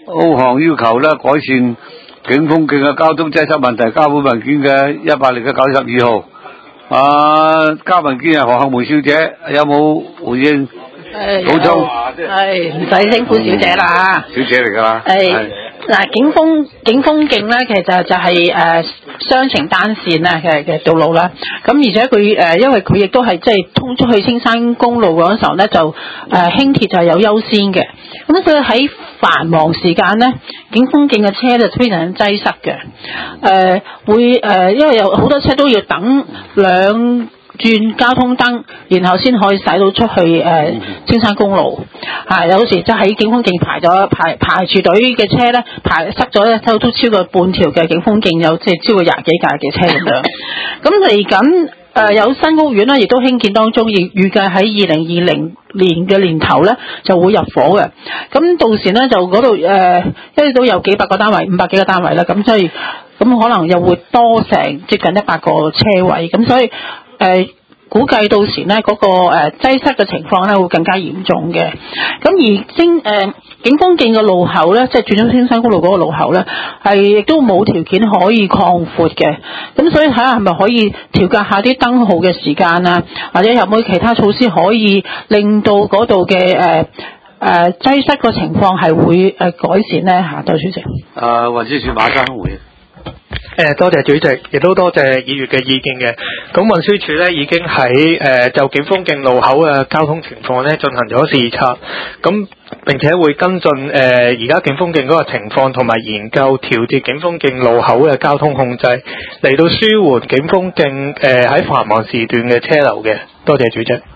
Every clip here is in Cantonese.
澳航要求咧改善景豐徑嘅交通擠塞問題，交本文件嘅100/92號。交文件係何杏梅小姐，有冇回應？補充？ 唔使辛苦小姐啦。 小姐嚟㗎啦。 嗱，景豐徑咧，其實就係雙程單線啦嘅道路啦。咁而且佢因為佢亦都係即係通出去青山公路嗰陣時候咧，就輕鐵就係有優先嘅。咁所以喺繁忙時間咧，景豐徑嘅車就非常擠塞嘅。因為有好多車都要等兩轉交通燈，然後先可以駛到出去青山公路。有時即係喺景豐徑排住隊嘅車咧，塞咗咧都超過半條嘅景豐徑，有即係超過20幾架嘅車咁樣。咁嚟緊有新屋苑咧，亦都興建當中，預計喺2020年嘅年頭咧就會入伙嘅。咁到時咧就嗰度因為都有幾百個單位，500幾個單位啦，咁所以咁可能又會多成接近100個車位，咁所以估計到時咧嗰個擠塞嘅情況咧會更加嚴重嘅。咁而景豐徑嘅路口咧，即係轉咗青山公路嗰個路口咧，係亦都冇條件可以擴闊嘅。咁所以睇下係咪可以調校下啲燈號嘅時間啊，或者有冇其他措施可以令到嗰度嘅擠塞個情況係會改善咧嚇？多謝主席。 運輸署馬生回應。 多謝主席，亦都多謝議員嘅意見嘅。咁運輸署咧已經喺就景豐徑路口嘅交通情況咧進行咗視察，咁並且會跟進而家景豐徑嗰個情況，同埋研究調節景豐徑路口嘅交通控制，嚟到舒緩景豐徑喺繁忙時段嘅車流嘅。多謝主席。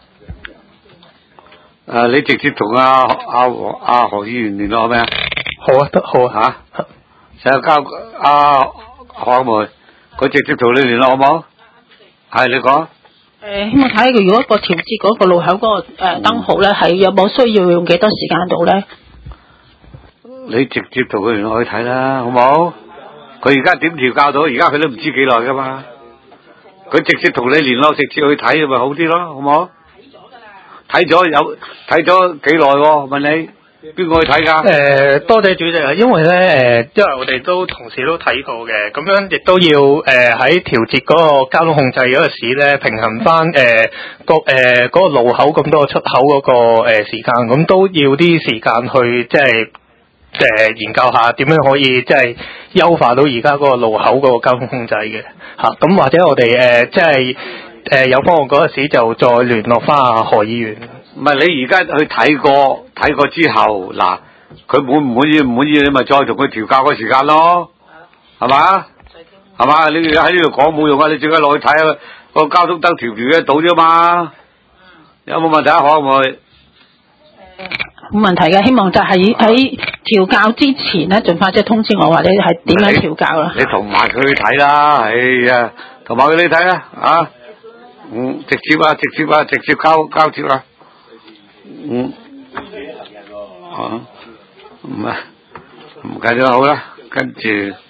你直接同阿何議員聯絡好未啊？ 好啊，得好啊成日交何杏梅，佢直接同你聯絡好冇？係你講。 希望睇下如果個調節嗰個路口嗰個燈號咧，係有冇需要用幾多時間到咧？ 你直接同佢聯絡去睇啦，好冇？佢而家點調校到？而家佢都唔知幾耐噶嘛。佢直接同你聯絡，直接去睇咪好啲咯，好冇？睇咗幾耐喎？問你。邊個去睇㗎？ 多謝主席啊，因為咧因為我哋都同事都睇過嘅，咁樣亦都要喺調節嗰個交通控制嗰個時咧，平衡翻嗰個路口咁多個出口嗰個時間，咁都要啲時間去即係研究下點樣可以即係優化到而家嗰個路口嗰個交通控制嘅嚇。咁或者我哋即係有方案嗰陣時就再聯絡翻阿何議員。 唔係你而家去睇過之後，嗱，佢滿唔滿意，你咪再同佢調校個時間咯，係嘛？係嘛？你喺呢度講冇用啊！你最緊落去睇下個交通燈調唔調得到啫嘛？有冇問題啊？可唔可以？ 冇問題嘅，希望就係喺調校之前咧，盡快即係通知我，或者係點樣調校啦。 你同埋佢去睇啦，哎呀，同埋佢去睇啦，啊，直接交接啦。唔緊要好啦，跟住。